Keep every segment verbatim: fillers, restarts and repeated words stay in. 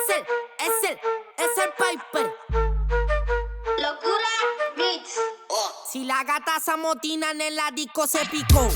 Es el, es el, es el Piper. Locura Mix. Si la gata se amotina en el disco se picó.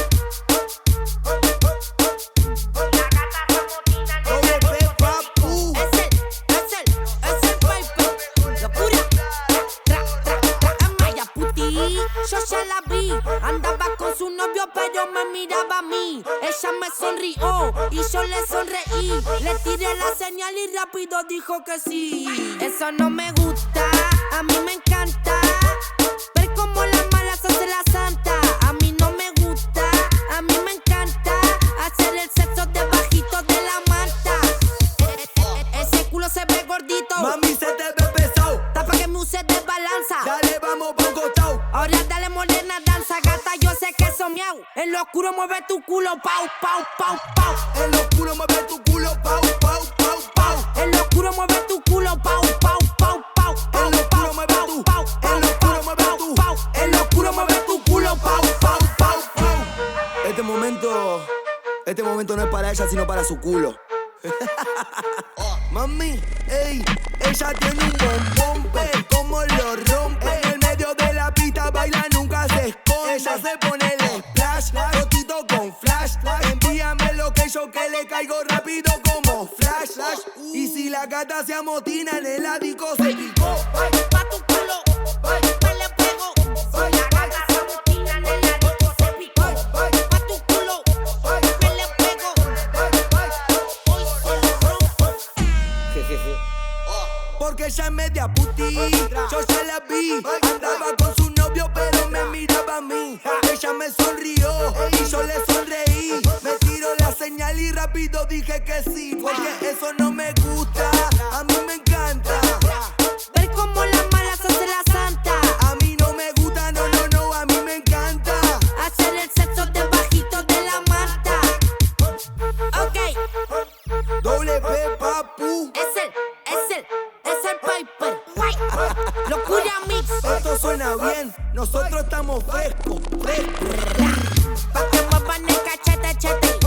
Yo ya la vi, andaba con su novio pero me miraba a mí. Ella me sonrió y yo le sonreí. Le tiré la señal y rápido dijo que sí. Eso no me gusta, a mí me encanta ver cómo la mala se hace la santa. A mí no me gusta, a mí me encanta hacer el sexo debajito de la manta. E -e -e Ese culo se ve gordito, mami se te ve pesado. Tapa que me use de balanza. Dale, vamos pa' un costado. Ahora dale morena, danza, gata, yo sé que eso miau. En lo oscuro mueve tu culo, pau, pau, pau, pau. En lo oscuro mueve tu culo, pau, pau, pau, pau. En lo oscuro mueve tu culo, pau, pau, pau, pau. En lo oscuro mueve tu, en lo oscuro mueve tu, en lo oscuro mueve tu culo, pau, pau, pau, pau. Este momento, este momento no es para ella, sino para su culo. Mami, ey, ella tiene un bombón, ve cómo lo rompe. En el medio de la pista baila, nunca se esconde. Ella se pone el splash, rotito con flash. Envíame lo que yo que le caigo rápido como flash. Y si la gata se amotina en el ático se picó. Pa' tu culo, me le pego. Si la gata se amotina en el ático se picó. Pa' tu culo, me le pego. Hoy se lo rompo. Porque ella es media puti, yo ya la vi. Andaba con su novio pero me miraba a mí. Ella me sonrió y yo le sonreí. Me tiró la señal y rápido dije que sí. Porque eso no me gusta, a mí me encanta Ver cómo la mala se hace la santa. A mí no me gusta, no, no, no, a mí me encanta Hacer el sexo debajito de la manta. Ok, Doble P, papu. es el, es el, es el Piper. Locura Mix. Esto suena bien, nosotros estamos frescos, frescos. Pa' que muevan el cachete, chete.